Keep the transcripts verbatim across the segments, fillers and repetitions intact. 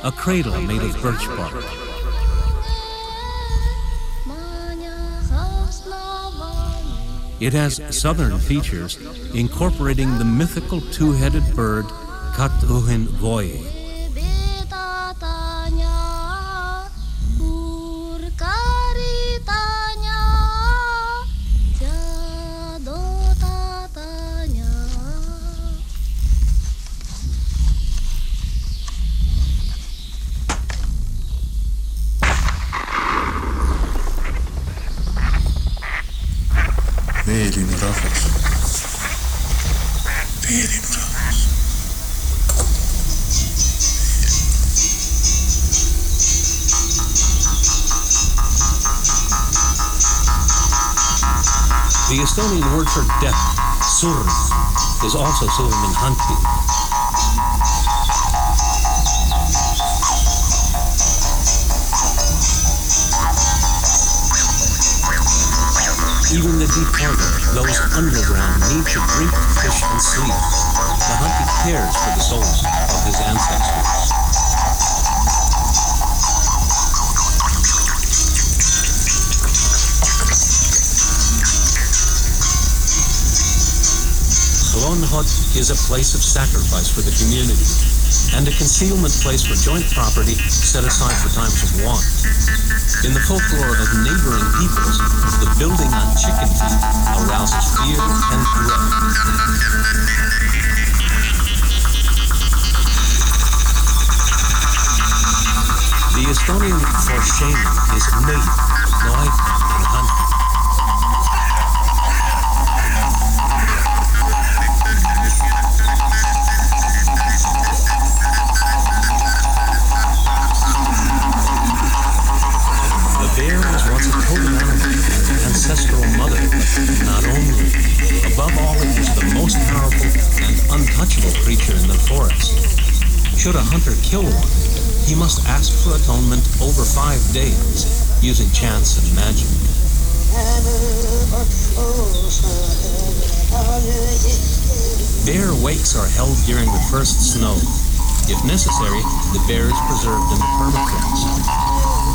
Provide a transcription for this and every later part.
a cradle made of birch bark. It has southern features, incorporating the mythical two-headed bird Katuhin Voye. Veelinnu rahvas. Veelinnu rahvas. The Estonian word for death, surm, is also surm in Hanpi. Even the departed, those underground, need to drink, fish, and sleep. The Hanpi cares for the souls of his ancestors. Slonhot is a place of sacrifice for the community and a concealment place for joint property set aside for times of want. In the folklore of neighboring peoples, the building on chicken feet arouses fear and dread. The Estonian for shaman is Nõi, Noi in Hanpi. Ancestral mother, not only. Above all, it was the most powerful and untouchable creature in the forest. Should a hunter kill one, he must ask for atonement over five days, using chants and magic. Bear wakes are held during the first snow. If necessary, the bear is preserved in the permafrost.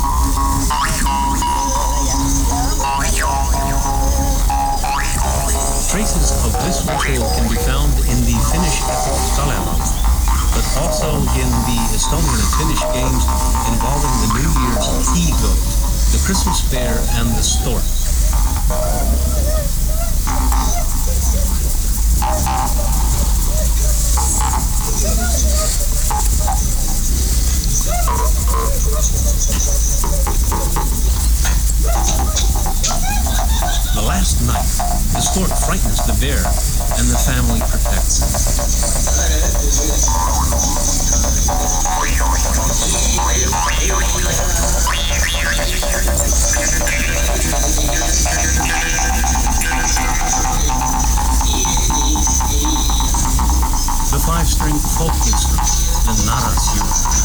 Traces of this ritual can be found in the Finnish epic Kalevala, but also in the Estonian and Finnish games involving the New Year's tea goat, the Christmas bear, and the stork. The last night, the stork frightens the bear, and the family protects it. The five-string folk instrument, the narasiu.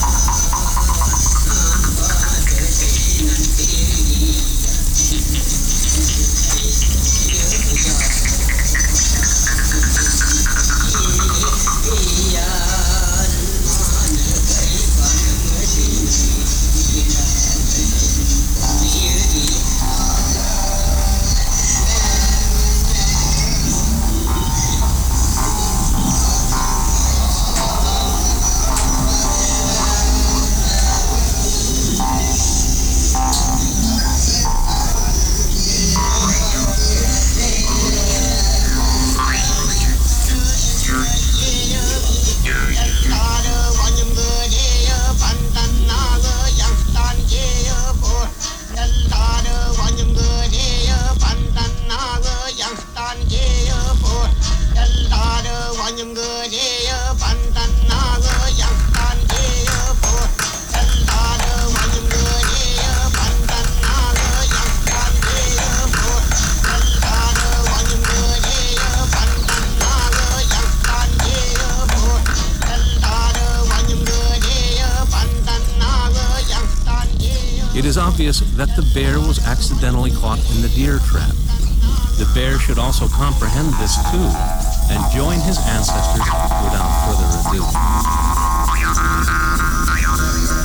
It is obvious that the bear was accidentally caught in the deer trap. The bear should also comprehend this too and join his ancestors without further ado.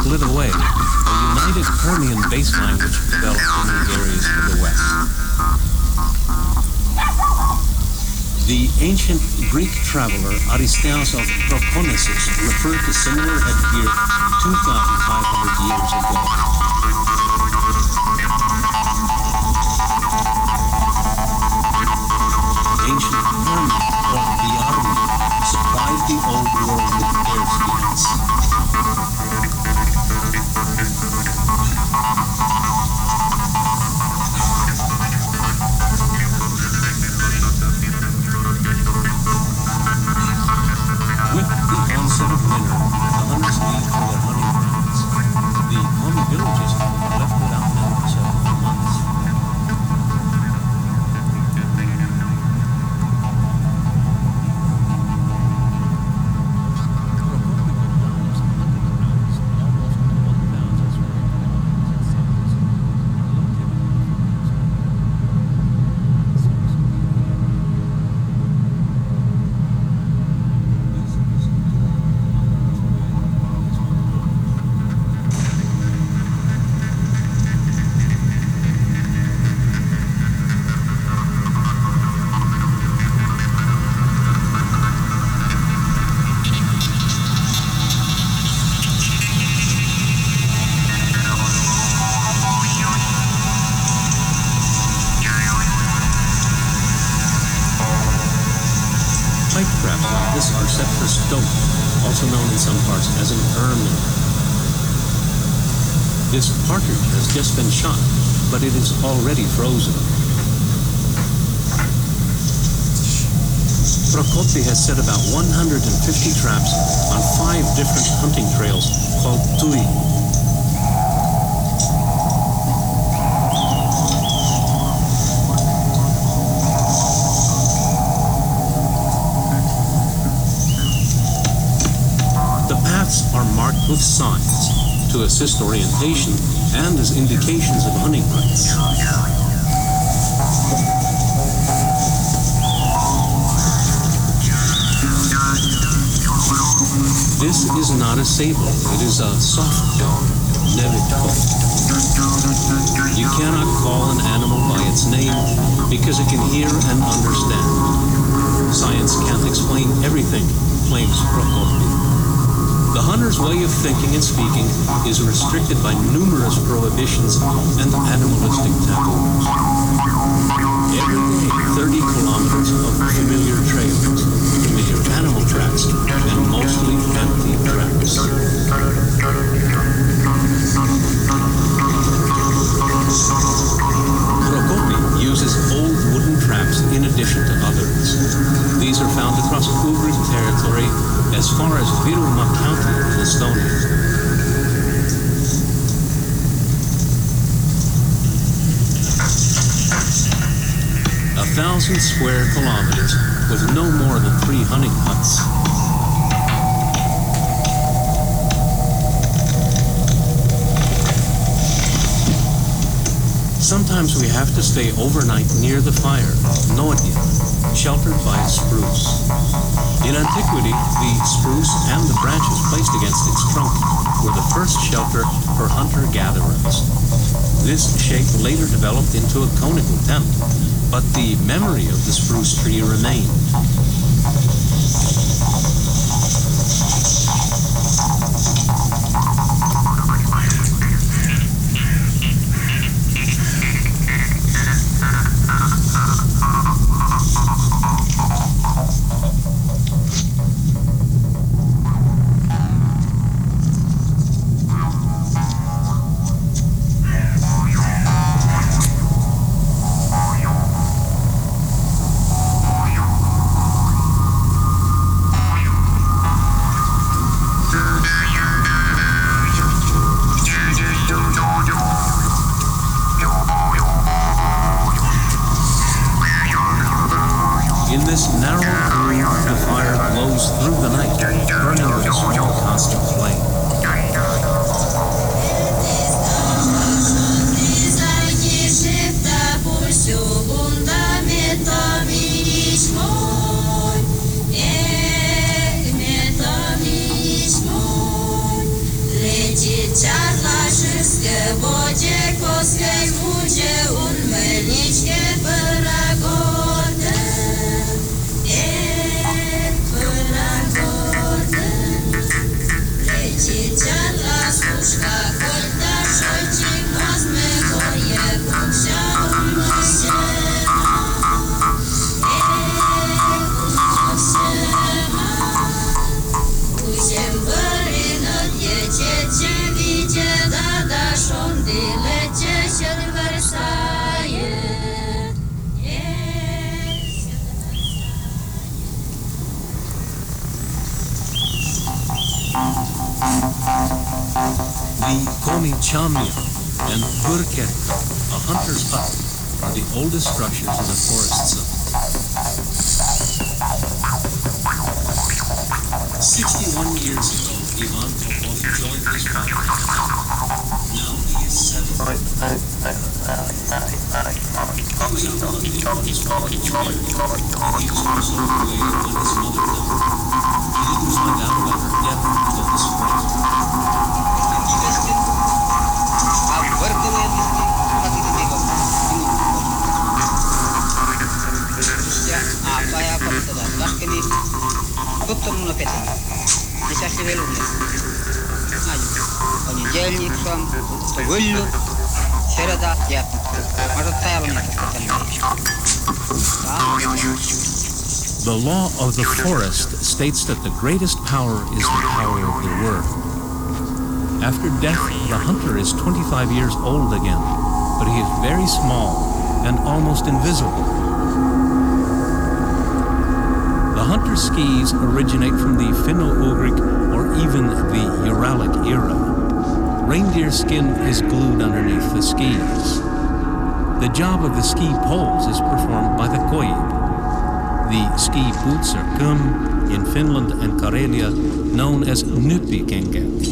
split away, a united Permian base language developed in the areas to the west. The ancient Greek traveler Aristeas of Proconnesus referred to similar headgear two thousand five hundred years ago. Ancient Permian, or the Army, supplied the old world with bear skins. With the onset of winter, the hunters leave for their hunting grounds. The Pony villages were left without men for several months. Pipe traps like this are set for stoke, also known in some parts as an ermine. This partridge has just been shot, but it is already frozen. Procopi has set about one hundred fifty traps on five different hunting trails called tui. Are marked with signs to assist orientation and as indications of hunting rights. This is not a sable, it is a soft dog, Nevidko. You cannot call an animal by its name because it can hear and understand. Science can't explain everything, claims Procopi. The hunter's way of thinking and speaking is restricted by numerous prohibitions and animalistic taboos. Every day, thirty kilometers of familiar trails, familiar animal tracks, and mostly empty tracks. Procopi uses old wooden traps in addition to others. These are found across Ugric territory as far as Viruma County in Estonia. A thousand square kilometers with no more than three hunting huts. Sometimes we have to stay overnight near the fire, Nodia, sheltered by a spruce. In antiquity, the spruce and the branches placed against its trunk were the first shelter for hunter-gatherers. This shape later developed into a conical tent, but the memory of the spruce tree remained. In this narrow groove, the fire glows through the night, burning with a small constant flame. Летит Only Chamya and Burketka, a hunter's hut, are the oldest structures in the forest zone. Sixty-one years ago, Ivan Popov joined his father in the hunt. Now he is seventy. He was a relative of his father's warrior, and he was also away when his mother died. He didn't find out about her death until the spring. Понедельник сам, то вылью, среда, пятница. Может, тайвань The law of the forest states that the greatest power is the power of the word. After death, the hunter is twenty-five years old again, but he is very small and almost invisible. The hunter's skis originate from the Finno-Ugric or even the Uralic era. Reindeer skin is glued underneath the skis. The job of the ski poles is performed by the koyib. The ski boots are kum, in Finland and Karelia, known as nyppikengät.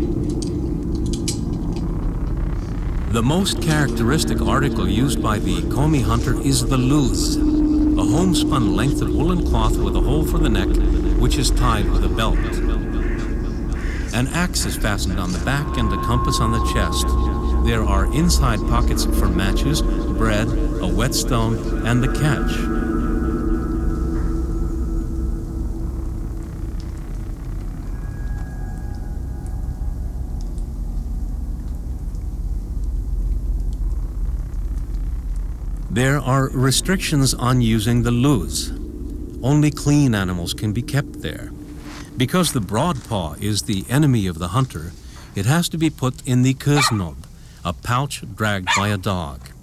The most characteristic article used by the Komi hunter is the luz, a homespun length of woolen cloth with a hole for the neck, which is tied with a belt. An axe is fastened on the back and a compass on the chest. There are inside pockets for matches, bread, a whetstone, and a catch. There are restrictions on using the luz. Only clean animals can be kept there. Because the broadpaw is the enemy of the hunter, it has to be put in the kusnob, a pouch dragged by a dog.